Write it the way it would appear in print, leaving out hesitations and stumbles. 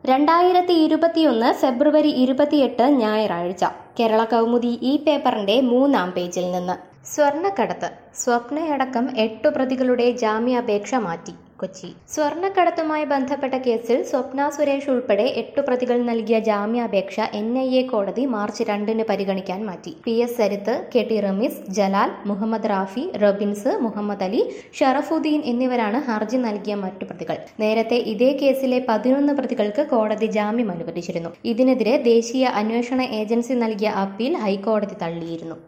2021 ഫെബ്രുവരി 28 ഞായറാഴ്ച കേരള കൗമുദി ഈ പേപ്പറിന്റെ 3-ാം പേജിൽ നിന്ന് സ്വർണ്ണക്കടത്ത് സ്വപ്നയടക്കം 8 പ്രതികളുടെ ജാമ്യാപേക്ഷ മാറ്റി. കൊച്ചി. സ്വർണ്ണക്കടത്തുമായി ബന്ധപ്പെട്ട കേസിൽ സ്വപ്ന സുരേഷ് ഉൾപ്പെടെ 8 പ്രതികൾ നൽകിയ ജാമ്യാപേക്ഷ NIA കോടതി മാർച്ച് 2 പരിഗണിക്കാൻ മാറ്റി. PS സരിത്ത്, KT റമീസ്, ജലാൽ, മുഹമ്മദ് റാഫി, റബിൻസ്, മുഹമ്മദ് അലി, ഷറഫുദ്ദീൻ എന്നിവരാണ് ഹർജി നൽകിയ മറ്റു പ്രതികൾ. നേരത്തെ ഇതേ കേസിലെ 11 പ്രതികൾക്ക് കോടതി ജാമ്യം അനുവദിച്ചിരുന്നു. ഇതിനെതിരെ ദേശീയ അന്വേഷണ ഏജൻസി നൽകിയ അപ്പീൽ ഹൈക്കോടതി തള്ളിയിരുന്നു.